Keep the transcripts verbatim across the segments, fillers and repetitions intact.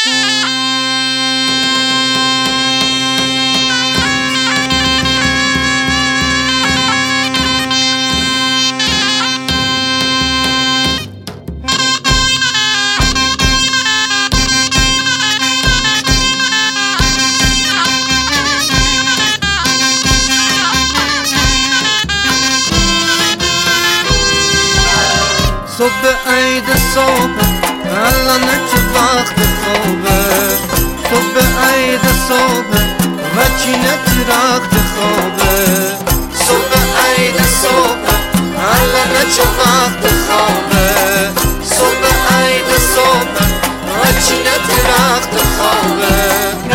صبح عید صبح الان چه وقت خوابه صبح عید صبح و چینه ترخت خوابه صبح عید صبح الان چه وقت خوابه صبح عید صبح و چینه ترخت خوابه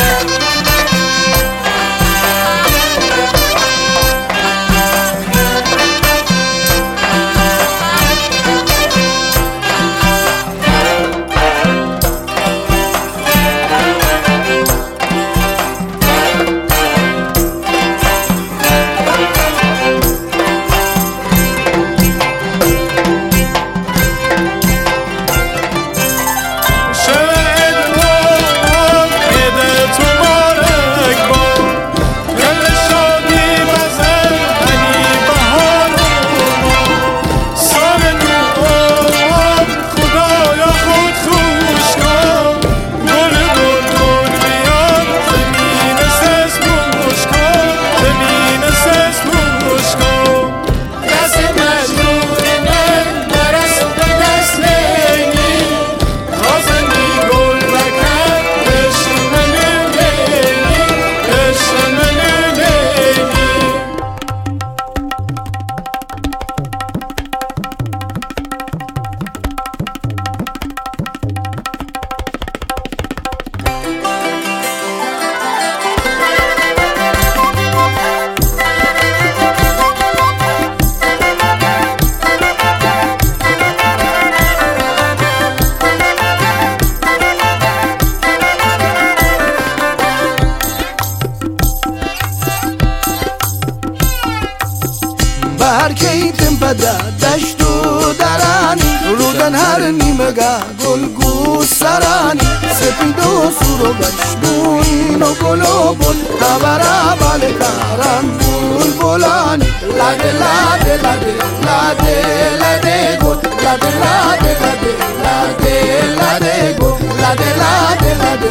برکیتم بده دشت و درانی رودن هر نیمگه گلگو سرانی سپید و سور و بشنوین و گل و بل خبره بله کارن بول بولانی لده لده لده لده لده گل لده لده لده لده لده گل لده لده لده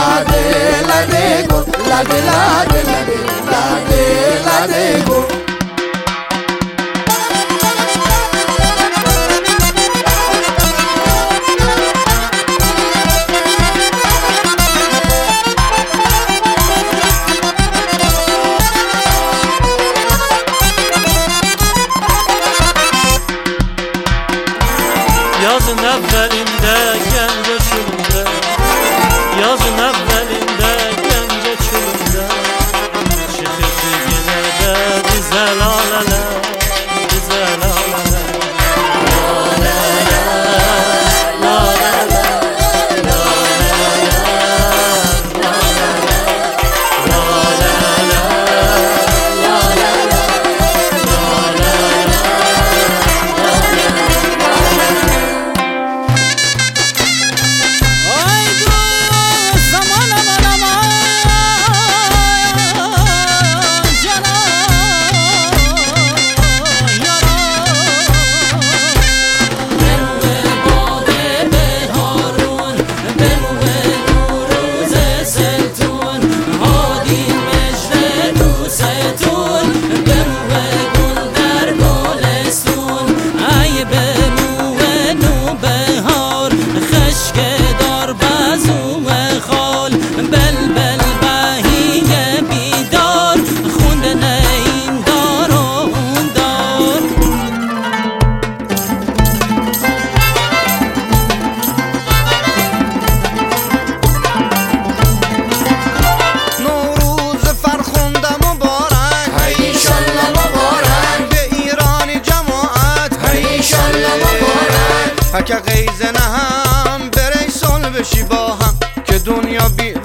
لده لده گل لده لده لده لده لده گل Yazın evvelinde gence çölünde Yazın evvelinde gence çölünde Çıkırdı yine de bize laleler Bize laleler Laleler Laleler که قیزه نه هم بری سال بشی با هم که دنیا بی